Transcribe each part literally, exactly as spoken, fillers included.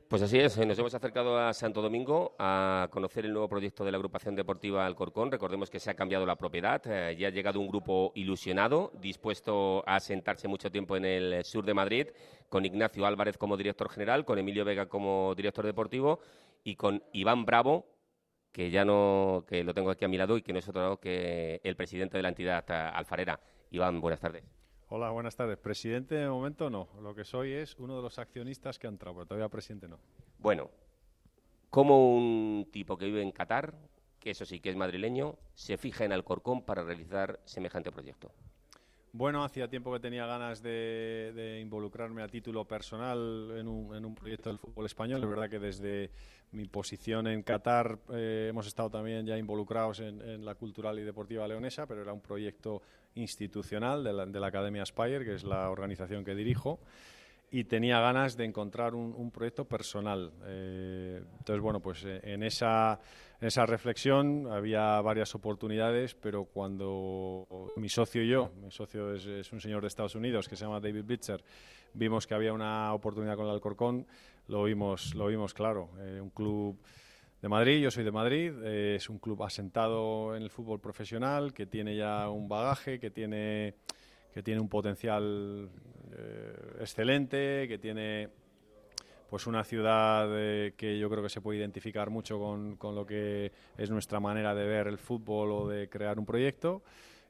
Pues así es, nos hemos acercado a Santo Domingo a conocer el nuevo proyecto de la agrupación deportiva Alcorcón. Recordemos que se ha cambiado la propiedad, eh, ya ha llegado un grupo ilusionado, dispuesto a asentarse mucho tiempo en el sur de Madrid, con Ignacio Álvarez como director general, con Emilio Vega como director deportivo y con Iván Bravo, que ya no, que lo tengo aquí a mi lado y que no es otro que el presidente de la entidad alfarera. Iván, buenas tardes. Hola, buenas tardes. Presidente de momento no. Lo que soy es uno de los accionistas que ha entrado, pero todavía presidente no. Bueno, ¿cómo un tipo que vive en Qatar, que eso sí que es madrileño, se fija en Alcorcón para realizar semejante proyecto? Bueno, hacía tiempo que tenía ganas de, de involucrarme a título personal en un, en un proyecto del fútbol español. Es verdad que desde mi posición en Qatar eh, hemos estado también ya involucrados en, en la cultural y deportiva leonesa, pero era un proyecto institucional de la, de la Academia Aspire, que es la organización que dirijo, y tenía ganas de encontrar un, un proyecto personal. Eh, entonces, bueno, pues eh, en esa, en esa reflexión había varias oportunidades, pero cuando mi socio y yo, mi socio es, es un señor de Estados Unidos que se llama David Blitzer, vimos que había una oportunidad con el Alcorcón, lo vimos, lo vimos claro. Eh, un club de Madrid, yo soy de Madrid, eh, es un club asentado en el fútbol profesional, que tiene ya un bagaje, que tiene... que tiene un potencial eh, excelente, que tiene pues una ciudad eh, que yo creo que se puede identificar mucho con, con lo que es nuestra manera de ver el fútbol o de crear un proyecto,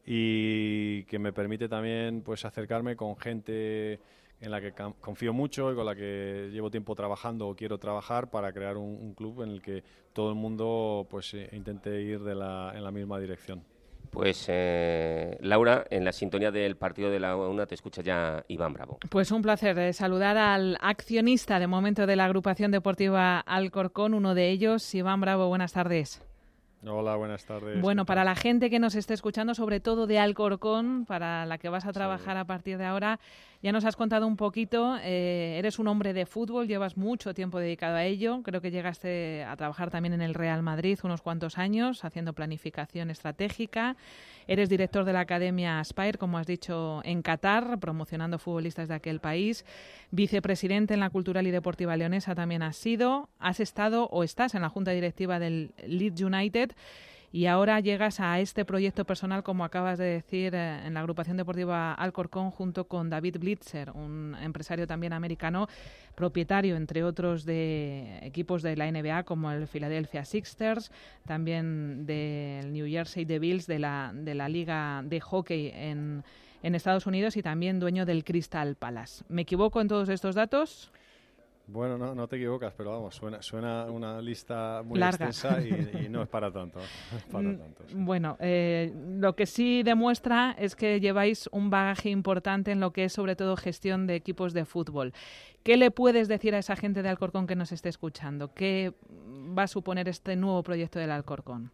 y que me permite también pues acercarme con gente en la que confío mucho y con la que llevo tiempo trabajando o quiero trabajar para crear un, un club en el que todo el mundo pues eh, intente ir de la, en la misma dirección. Pues eh, Laura, en la sintonía del partido de la una te escucha ya Iván Bravo. Pues un placer eh, saludar al accionista de momento de la agrupación deportiva Alcorcón, uno de ellos, Iván Bravo. Buenas tardes. Hola, buenas tardes. Bueno, para la gente que nos esté escuchando, sobre todo de Alcorcón, para la que vas a trabajar sí. a partir de ahora, ya nos has contado un poquito, eh, eres un hombre de fútbol, llevas mucho tiempo dedicado a ello, creo que llegaste a trabajar también en el Real Madrid unos cuantos años, haciendo planificación estratégica, eres director de la Academia Aspire, como has dicho, en Qatar, promocionando futbolistas de aquel país, vicepresidente en la Cultural y Deportiva Leonesa también has sido, has estado o estás en la junta directiva del Leeds United, y ahora llegas a este proyecto personal, como acabas de decir, eh, en la agrupación deportiva Alcorcón, junto con David Blitzer, un empresario también americano, propietario, entre otros, de equipos de la N B A como el Philadelphia Sixers, también del New Jersey Devils, de la, de la Liga de Hockey en, en Estados Unidos, y también dueño del Crystal Palace. ¿Me equivoco en todos estos datos? Bueno, no, no te equivocas, pero vamos, suena, suena una lista muy larga. extensa y, y no es para tanto. No es para tanto sí. Bueno, eh, lo que sí demuestra es que lleváis un bagaje importante en lo que es sobre todo gestión de equipos de fútbol. ¿Qué le puedes decir a esa gente de Alcorcón que nos esté escuchando? ¿Qué va a suponer este nuevo proyecto del Alcorcón?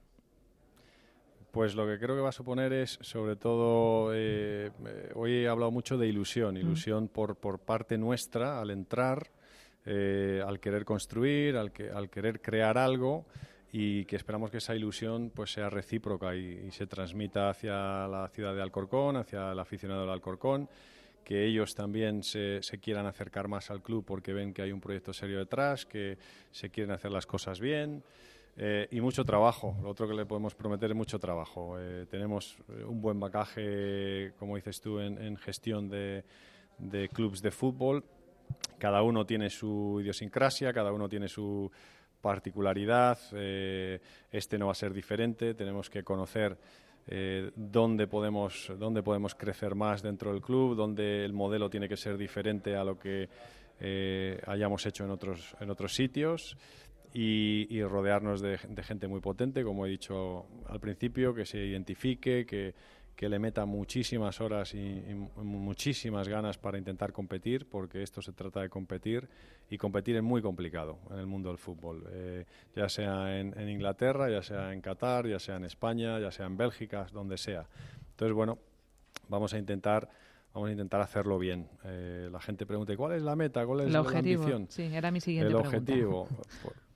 Pues lo que creo que va a suponer es, sobre todo, eh, eh, hoy he hablado mucho de ilusión, ilusión mm. por, por parte nuestra al entrar, Eh, al querer construir, al, que, al querer crear algo, y que esperamos que esa ilusión pues sea recíproca y, y se transmita hacia la ciudad de Alcorcón, hacia el aficionado del Alcorcón, que ellos también se, se quieran acercar más al club porque ven que hay un proyecto serio detrás, que se quieren hacer las cosas bien. Eh, y mucho trabajo. Lo otro que le podemos prometer es mucho trabajo. Eh, tenemos un buen bagaje, como dices tú, en, en gestión de, de clubes de fútbol. Cada uno tiene su idiosincrasia, cada uno tiene su particularidad, eh, este no va a ser diferente, tenemos que conocer eh, dónde podemos, dónde podemos crecer más dentro del club, dónde el modelo tiene que ser diferente a lo que eh, hayamos hecho en otros, en otros sitios, y, y rodearnos de, de gente muy potente, como he dicho al principio, que se identifique, que que le meta muchísimas horas y, y muchísimas ganas para intentar competir, porque esto se trata de competir, y competir es muy complicado en el mundo del fútbol, eh, ya sea en, en Inglaterra, ya sea en Qatar, ya sea en España, ya sea en Bélgica, donde sea. Entonces, bueno, vamos a intentar vamos a intentar hacerlo bien. Eh, la gente pregunta, ¿cuál es la meta? ¿Cuál es el la objetivo? ambición? Sí, era mi siguiente el pregunta. objetivo,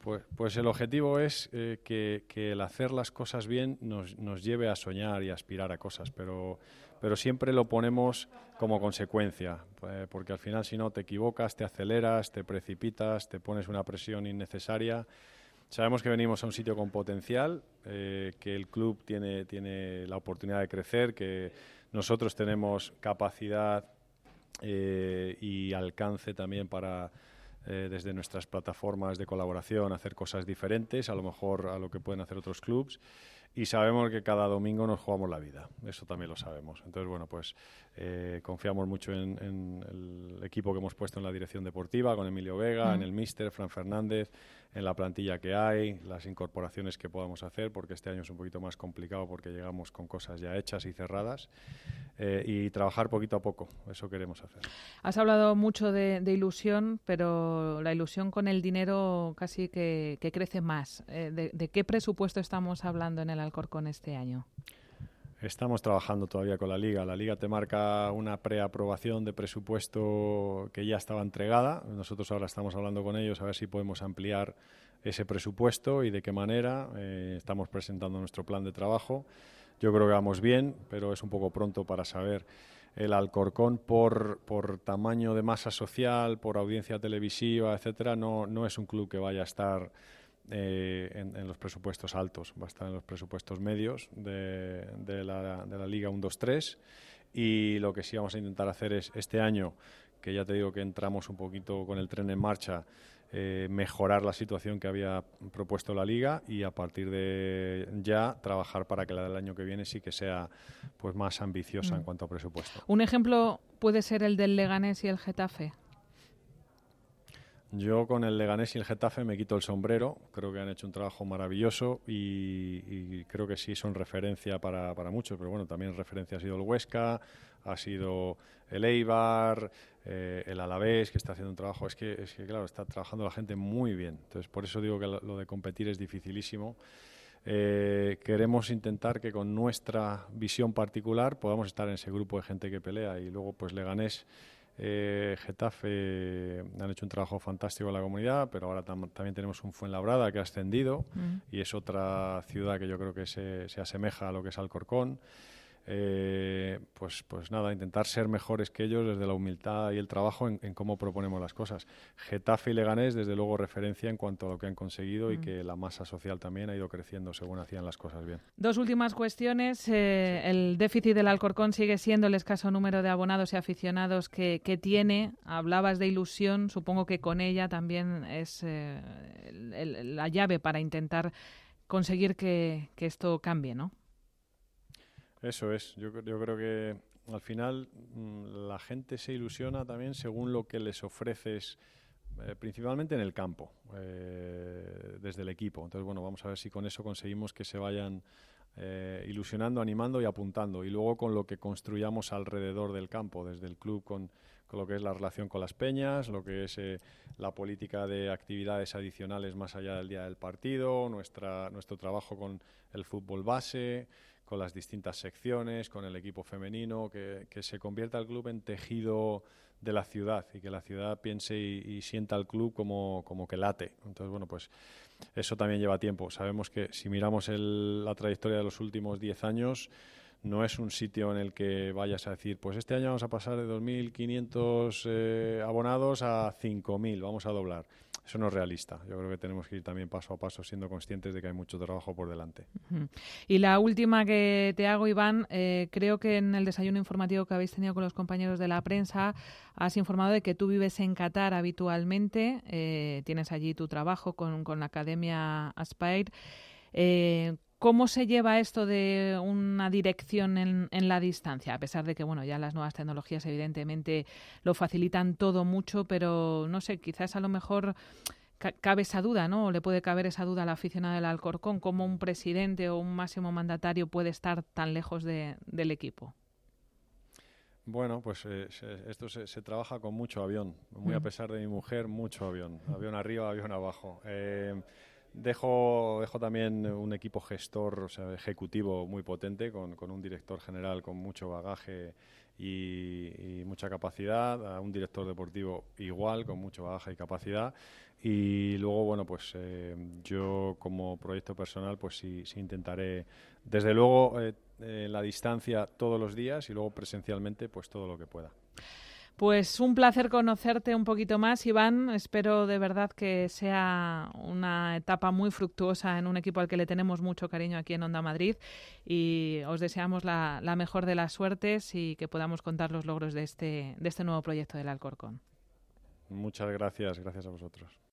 Pues, pues el objetivo es eh, que, que el hacer las cosas bien nos, nos lleve a soñar y a aspirar a cosas, pero, pero siempre lo ponemos como consecuencia, eh, porque al final si no te equivocas, te aceleras, te precipitas, te pones una presión innecesaria. Sabemos que venimos a un sitio con potencial, eh, que el club tiene, tiene la oportunidad de crecer, que nosotros tenemos capacidad eh, y alcance también para, eh, desde nuestras plataformas de colaboración, hacer cosas diferentes, a lo mejor a lo que pueden hacer otros clubs. Y sabemos que cada domingo nos jugamos la vida, eso también lo sabemos. Entonces, bueno, pues eh, confiamos mucho en, en el equipo que hemos puesto en la dirección deportiva, con Emilio Vega, mm. en el míster, Fran Fernández, en la plantilla que hay, las incorporaciones que podamos hacer, porque este año es un poquito más complicado porque llegamos con cosas ya hechas y cerradas, eh, y trabajar poquito a poco, eso queremos hacer. Has hablado mucho de, de ilusión, pero la ilusión con el dinero casi que, que crece más. Eh, de, ¿De qué presupuesto estamos hablando en el Alcorcón este año? Estamos trabajando todavía con la Liga. La Liga te marca una preaprobación de presupuesto que ya estaba entregada. Nosotros ahora estamos hablando con ellos a ver si podemos ampliar ese presupuesto y de qué manera. Eh, estamos presentando nuestro plan de trabajo. Yo creo que vamos bien, pero es un poco pronto para saber. El Alcorcón, por, por tamaño de masa social, por audiencia televisiva, etcétera, no, no es un club que vaya a estar Eh, en, en los presupuestos altos, va a estar en los presupuestos medios de, de, la, de la Liga uno dos tres, y lo que sí vamos a intentar hacer es este año, que ya te digo que entramos un poquito con el tren en marcha, eh, mejorar la situación que había propuesto la Liga y a partir de ya trabajar para que la del año que viene sí que sea pues más ambiciosa mm. en cuanto a presupuesto. Un ejemplo puede ser el del Leganés y el Getafe. Yo con el Leganés y el Getafe me quito el sombrero, creo que han hecho un trabajo maravilloso y, y creo que sí son referencia para, para muchos, pero bueno, también referencia ha sido el Huesca, ha sido el Eibar, eh, el Alavés, que está haciendo un trabajo, es que, es que claro, está trabajando la gente muy bien, entonces por eso digo que lo, lo de competir es dificilísimo. Eh, queremos intentar que con nuestra visión particular podamos estar en ese grupo de gente que pelea y luego pues Leganés, Eh, Getafe han hecho un trabajo fantástico en la comunidad, pero ahora tam también tenemos un Fuenlabrada que ha ascendido mm. y es otra ciudad que yo creo que se, se asemeja a lo que es Alcorcón. Eh, pues, pues nada, intentar ser mejores que ellos desde la humildad y el trabajo en, en cómo proponemos las cosas. Getafe y Leganés, desde luego, referencia en cuanto a lo que han conseguido mm. y que la masa social también ha ido creciendo según hacían las cosas bien. Dos últimas cuestiones. Eh, sí. El déficit del Alcorcón sigue siendo el escaso número de abonados y aficionados que, que tiene. Hablabas de ilusión, supongo que con ella también es eh, el, el, la llave para intentar conseguir que, que esto cambie, ¿no? Eso es, yo, yo creo que al final mmm, la gente se ilusiona también según lo que les ofreces, eh, principalmente en el campo, eh, desde el equipo. Entonces, bueno, vamos a ver si con eso conseguimos que se vayan eh, ilusionando, animando y apuntando. Y luego con lo que construyamos alrededor del campo, desde el club con, con lo que es la relación con las peñas, lo que es eh, la política de actividades adicionales más allá del día del partido, nuestra, nuestro trabajo con el fútbol base, con las distintas secciones, con el equipo femenino, que, que se convierta el club en tejido de la ciudad y que la ciudad piense y, y sienta al club como, como que late. Entonces, bueno, pues eso también lleva tiempo. Sabemos que si miramos el, la trayectoria de los últimos diez años, no es un sitio en el que vayas a decir, pues este año vamos a pasar de dos mil quinientos eh, abonados a cinco mil, vamos a doblar. Eso no es realista. Yo creo que tenemos que ir también paso a paso siendo conscientes de que hay mucho trabajo por delante. Uh-huh. Y la última que te hago, Iván, eh, creo que en el desayuno informativo que habéis tenido con los compañeros de la prensa has informado de que tú vives en Qatar habitualmente, eh, tienes allí tu trabajo con, con la Academia Aspire. Eh, ¿Cómo se lleva esto de una dirección en, en la distancia? A pesar de que, bueno, ya las nuevas tecnologías evidentemente lo facilitan todo mucho, pero no sé, quizás a lo mejor ca- cabe esa duda, ¿no? O le puede caber esa duda al aficionado del Alcorcón, ¿cómo un presidente o un máximo mandatario puede estar tan lejos de, del equipo? Bueno, pues eh, se, esto se, se trabaja con mucho avión, muy mm. a pesar de mi mujer, mucho avión, avión arriba, avión abajo. Eh, Dejo, dejo también un equipo gestor, o sea, ejecutivo muy potente, con, con un director general con mucho bagaje y, y mucha capacidad, a un director deportivo igual, con mucho bagaje y capacidad. Y luego, bueno, pues eh, yo como proyecto personal, pues sí, sí intentaré, desde luego, eh, en la distancia todos los días y luego presencialmente, pues todo lo que pueda. Pues un placer conocerte un poquito más, Iván. Espero de verdad que sea una etapa muy fructuosa en un equipo al que le tenemos mucho cariño aquí en Onda Madrid, y os deseamos la, la mejor de las suertes y que podamos contar los logros de este, de este nuevo proyecto del Alcorcón. Muchas gracias, gracias a vosotros.